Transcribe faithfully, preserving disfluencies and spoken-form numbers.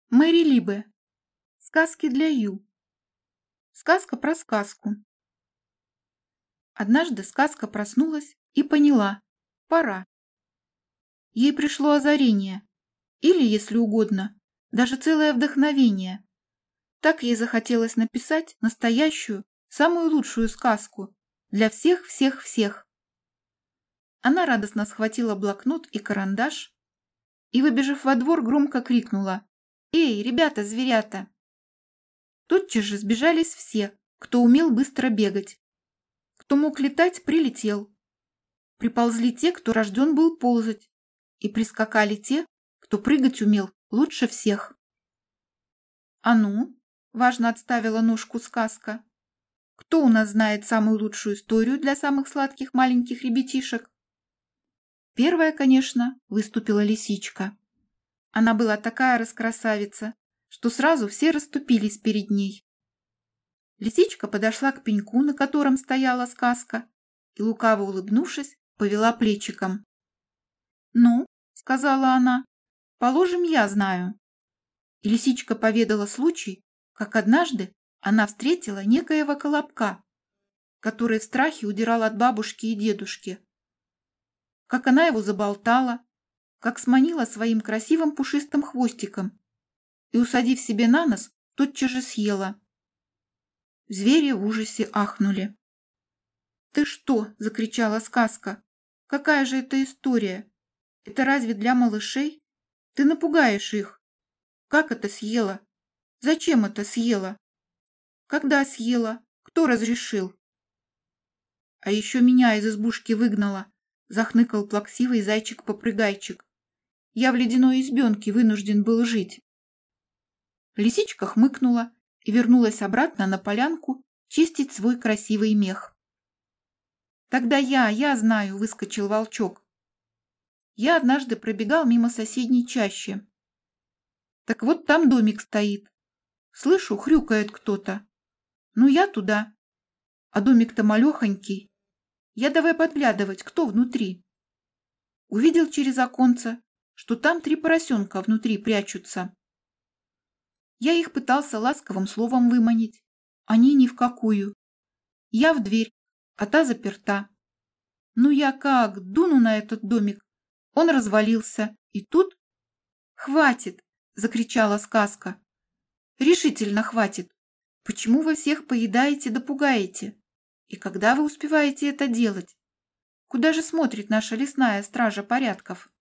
Мэри Либе. Сказки для Ю. Сказка про сказку. Однажды сказка проснулась и поняла – пора. Ей пришло озарение, или, если угодно, даже целое вдохновение. Так ей захотелось написать настоящую, самую лучшую сказку для всех-всех-всех. Она радостно схватила блокнот и карандаш и, выбежав во двор, громко крикнула: «Эй, ребята-зверята!» Тотчас же сбежались все, кто умел быстро бегать. Кто мог летать, прилетел. Приползли те, кто рожден был ползать, и прискакали те, кто прыгать умел лучше всех. «А ну!» – важно отставила ножку сказка. «Кто у нас знает самую лучшую историю для самых сладких маленьких ребятишек?» Первая, конечно, выступила лисичка. Она была такая раскрасавица, что сразу все расступились перед ней. Лисичка подошла к пеньку, на котором стояла сказка, и, лукаво улыбнувшись, повела плечиком. «Ну, — сказала она, — положим, я знаю». И лисичка поведала случай, как однажды она встретила некоего колобка, который в страхе удирал от бабушки и дедушки. Как она его заболтала, как сманила своим красивым пушистым хвостиком и, усадив себе на нос, тотчас же съела. Звери в ужасе ахнули. «Ты что?» – закричала сказка. «Какая же это история? Это разве для малышей? Ты напугаешь их. Как это съела? Зачем это съела? Когда съела? Кто разрешил?» «А еще меня из избушки выгнала», – захныкал плаксивый зайчик-попрыгайчик. «Я в ледяной избенке вынужден был жить». Лисичка хмыкнула и вернулась обратно на полянку чистить свой красивый мех. «Тогда я, я знаю», — выскочил волчок. «Я однажды пробегал мимо соседней чащи. Так вот там домик стоит. Слышу, хрюкает кто-то. Ну, я туда. А домик-то малехонький. Я давай подглядывать, кто внутри. Увидел через оконце, что там три поросенка внутри прячутся. Я их пытался ласковым словом выманить. Они ни в какую. Я в дверь, а та заперта. Ну я как, дуну на этот домик. Он развалился. И тут... «Хватит!» — закричала сказка. «Решительно хватит. Почему вы всех поедаете да пугаете? И когда вы успеваете это делать? Куда же смотрит наша лесная стража порядков?»